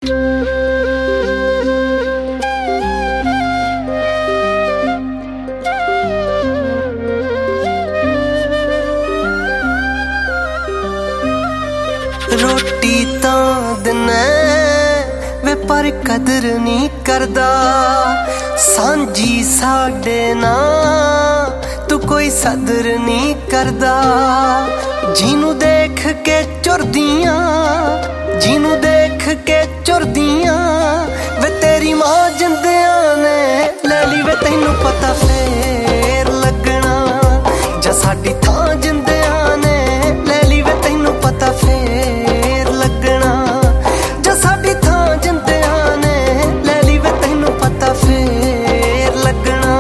रोटी तां दिनै वे पर कदर नहीं करदा, सांझी साडे नां तू कोई सदर नहीं करदा। जिनू देख के चुरदियां, जिनू देख के चुरदियां, वे तेरी मां जिंदियां ने ले ली वे तैनू पता फेर लगना। जा साडी थां जिंदियां ने ले ली वे तैनू पता फेर लगना। जा साडी थां जिंदियां ने ले ली वे तैनू पता फेर लगना।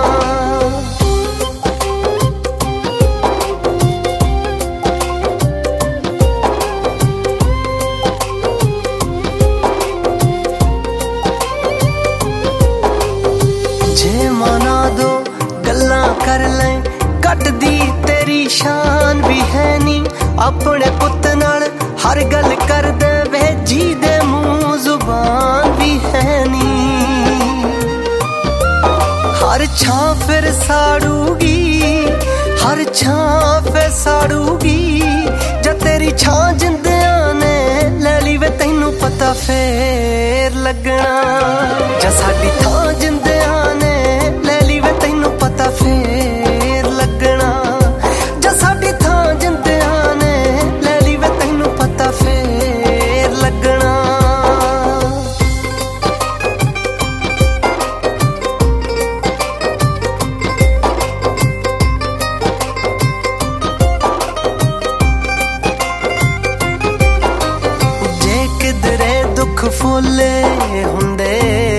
जे मना दो गल्लां कर लें, कटदी तेरी शान भी है नी। अपने पुत नाल हर गल कर दे वे, जी दे मुंह जुबान भी है नी। हर छां फिर साड़ूगी, हर छां फिर साड़ूगी। जा तेरी छां जिंदियां ने ले ली वे तैनू पता फेर लगना। जा साडी थां जिंदियां ने ले ली वे तैनू पता फेर लगना। जा साडी थां जिंदियां ने ले ली वे तैनू पता फेर लगना। जे किधरे दुख फुले हुंदे,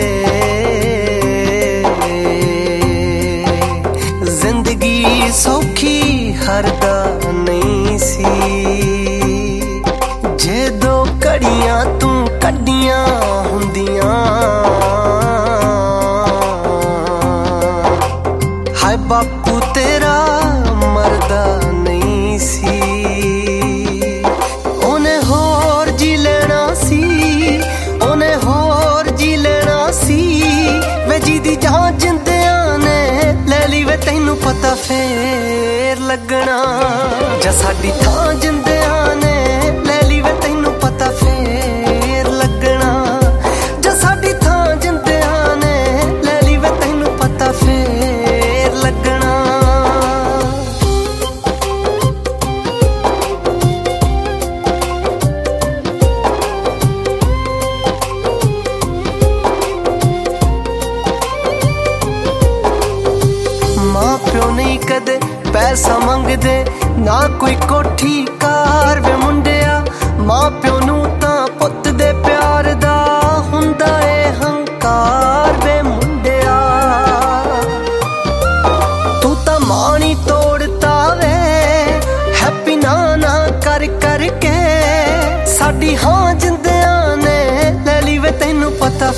जिंदगी सौखी हरदा नहीं सी। जे दो घड़ियां तू कड्डियां हुंदियां, हाय बापू तेरा मरदा नहीं सी। ओने होर जी लेना सी, ओने होर जी लेना सी। वे जी दी जहां जिंदियां ने ले ली वे तैनू पता फेर लगना। जा साडी थां जिंदियां ने ले ली वे तैनू पता फेर लगना। जा साडी थां जिंदियां ने ले ली वे तैनू पता फेर लगना। मां प्यो नहीं कदे पैसा मंगदे, ना कोई कोठी कार वे मुंडिया। मां प्यो नू तां पुत दे प्यार दा हुंदा ए हंकार वे मुंडिया। तू तां माणी तोड़ता वे हैप्पी ना ना कर कर के। साडी हां जिंदियां ने ले ली वे तैनू पता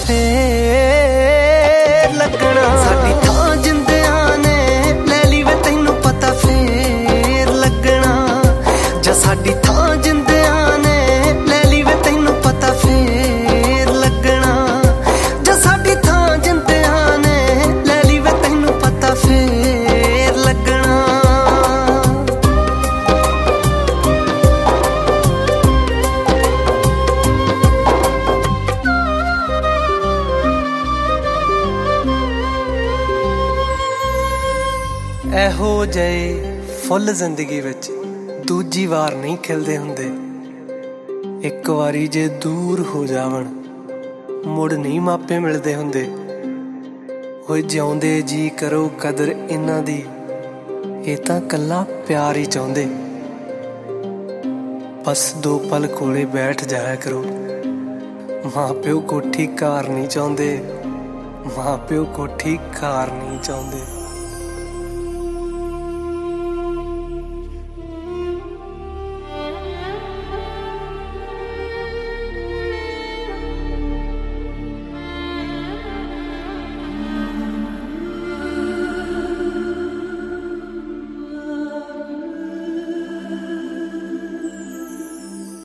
फेर लगना। साडी थां जिंदियां ने ले ली वे तैनू पता फेर लगना। जा साडी थां जिंदियां ने ले ली वे तैनू पता फेर लगना। जा साडी थां जिंदियां ने ले ली वे तैनू पता फेर लगना। ਇਹੋ ਜਿਹੇ ਫੁੱਲ ਜ਼ਿੰਦਗੀ ਵਿੱਚ ਦੂਜੀ ਵਾਰ ਨਹੀਂ ਖਿਲਦੇ ਹੁੰਦੇ। ਇੱਕ ਵਾਰੀ ਜੇ ਦੂਰ ਹੋ ਜਾਵਣ ਮੁੜ ਨਹੀਂ ਮਾਪੇ ਮਿਲਦੇ ਹੁੰਦੇ। ਓਏ ਜਿਉਂਦੇ ਜੀ ਕਰੋ ਕਦਰ ਇਹਨਾਂ ਦੀ, ਇਹ ਤਾਂ ਕੱਲਾ ਪਿਆਰ ਹੀ ਚਾਹੁੰਦੇ। ਬਸ ਦੋ ਪਲ ਕੋਲੇ ਬੈਠ ਜਾਇਆ ਕਰੋ। ਮਾਂ ਪਿਓ ਕੋਠੀ ਕਾਰ ਨਹੀਂ ਚਾਹੁੰਦੇ, ਮਾਂ ਪਿਓ ਕੋਠੀ ਕਾਰ ਨਹੀਂ ਚਾਹੁੰਦੇ।